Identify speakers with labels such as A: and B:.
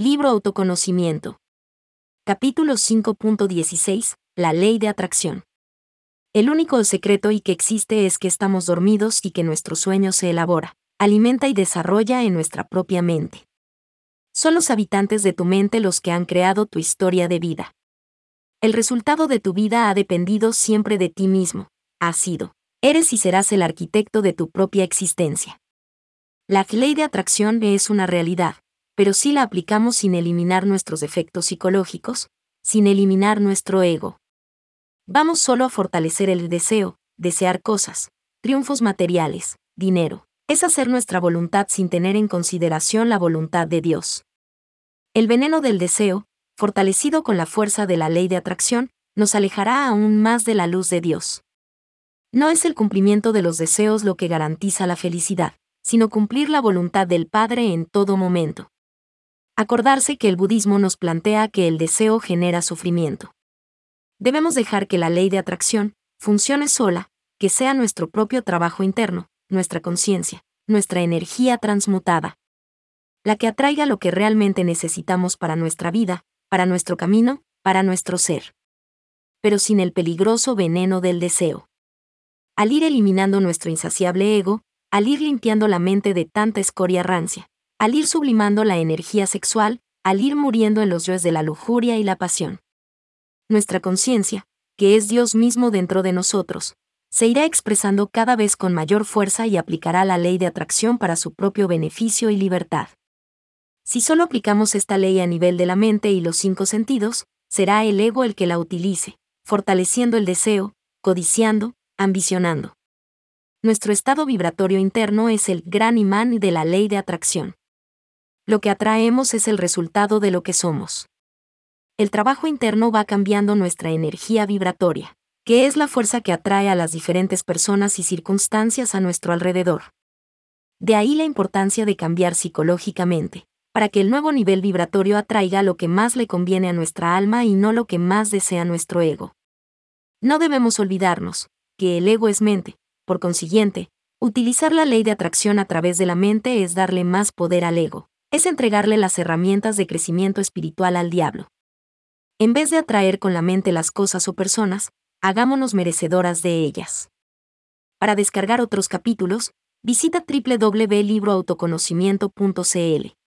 A: Libro Autoconocimiento. Capítulo 5.16. La ley de atracción. El único secreto que existe es que estamos dormidos y que nuestro sueño se elabora, alimenta y desarrolla en nuestra propia mente. Son los habitantes de tu mente los que han creado tu historia de vida. El resultado de tu vida ha dependido siempre de ti mismo. Has sido, eres y serás el arquitecto de tu propia existencia. La ley de atracción es una realidad, pero si la aplicamos sin eliminar nuestros defectos psicológicos, sin eliminar nuestro ego. Vamos solo a fortalecer el deseo, desear cosas, triunfos materiales, dinero. Es hacer nuestra voluntad sin tener en consideración la voluntad de Dios. El veneno del deseo, fortalecido con la fuerza de la ley de atracción, nos alejará aún más de la luz de Dios. No es el cumplimiento de los deseos lo que garantiza la felicidad, sino cumplir la voluntad del Padre en todo momento. Acordarse que el budismo nos plantea que el deseo genera sufrimiento. Debemos dejar que la ley de atracción funcione sola, que sea nuestro propio trabajo interno, nuestra conciencia, nuestra energía transmutada, la que atraiga lo que realmente necesitamos para nuestra vida, para nuestro camino, para nuestro ser. Pero sin el peligroso veneno del deseo. Al ir eliminando nuestro insaciable ego, al ir limpiando la mente de tanta escoria rancia, al ir sublimando la energía sexual, al ir muriendo en los yoes de la lujuria y la pasión. Nuestra conciencia, que es Dios mismo dentro de nosotros, se irá expresando cada vez con mayor fuerza y aplicará la ley de atracción para su propio beneficio y libertad. Si solo aplicamos esta ley a nivel de la mente y los 5 sentidos, será el ego el que la utilice, fortaleciendo el deseo, codiciando, ambicionando. Nuestro estado vibratorio interno es el gran imán de la ley de atracción. Lo que atraemos es el resultado de lo que somos. El trabajo interno va cambiando nuestra energía vibratoria, que es la fuerza que atrae a las diferentes personas y circunstancias a nuestro alrededor. De ahí la importancia de cambiar psicológicamente, para que el nuevo nivel vibratorio atraiga lo que más le conviene a nuestra alma y no lo que más desea nuestro ego. No debemos olvidarnos que el ego es mente. Por consiguiente, utilizar la ley de atracción a través de la mente es darle más poder al ego, es entregarle las herramientas de crecimiento espiritual al diablo. En vez de atraer con la mente las cosas o personas, hagámonos merecedoras de ellas. Para descargar otros capítulos, visita www.libroautoconocimiento.cl.